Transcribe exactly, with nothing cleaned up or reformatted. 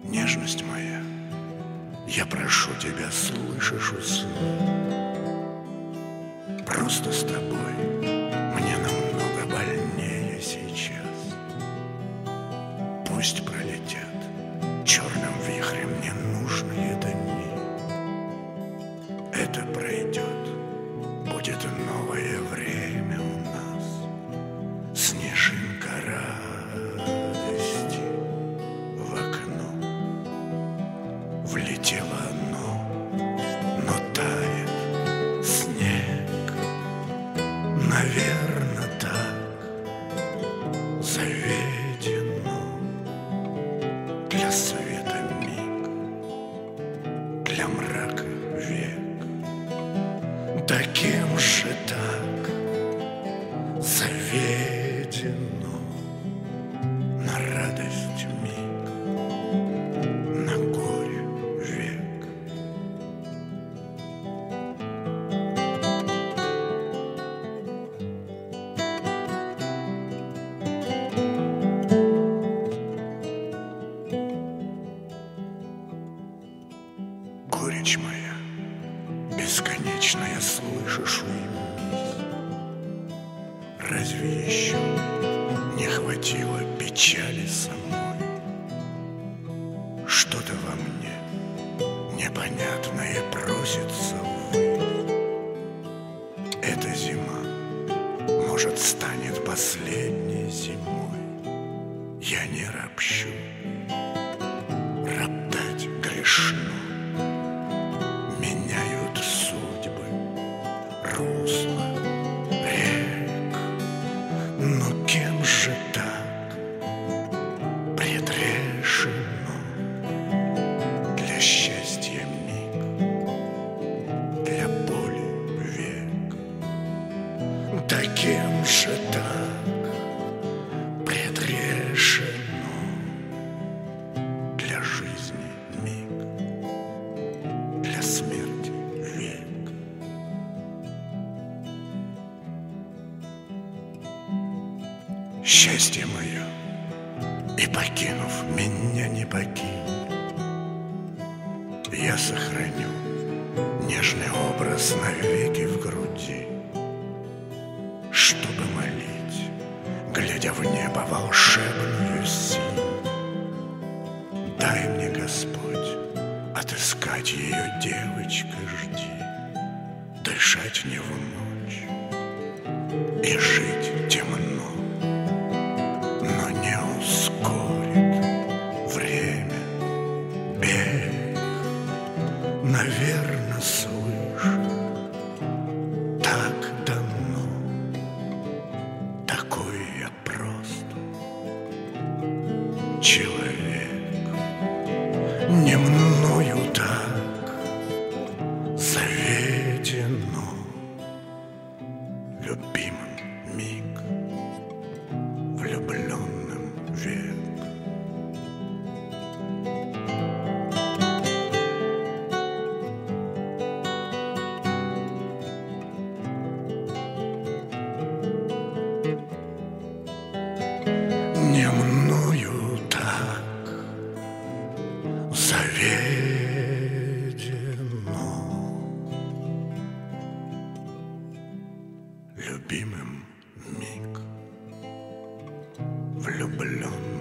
Нежность моя, я прошу тебя, слышишь, уснуть. Просто с тобой мне намного больнее сейчас. Пусть пролетят черным вихрем ненужные дни. Это пройдет, будет новое время у нас. Снежинка радости в окно. Влетело оно, но тает снег. Наверно, так заведено. Для света миг, для мрака век. Таким же так заведено. На радость миг, на горе век. Горечь моя бесконечная, слышишь, уймись. Разве еще не хватило печали самой? Что-то во мне непонятное просится, увы. Эта зима, может, станет последней зимой. Я не ропщу, роптать грешно. Меняют судьбы, русло рек. Но кем же так предрешено? Для счастья миг, для боли век. Таким же так предрешено. Для жизни миг, для смерти век. Счастье мое, и покинув меня, не покинь. Я сохраню нежный образ навеки в груди, чтобы молить, глядя в небо, волшебную синь. Дай мне, Господь, отыскать ее, девочка, жди, дышать не в ночь и жить темно, но не ускорит время бег. Наверно, слышь, так давно, такой я просто человек. Не мною так заведено. Любимым миг, влюбленным век. Не мною так заведено. Любимым миг, влюблен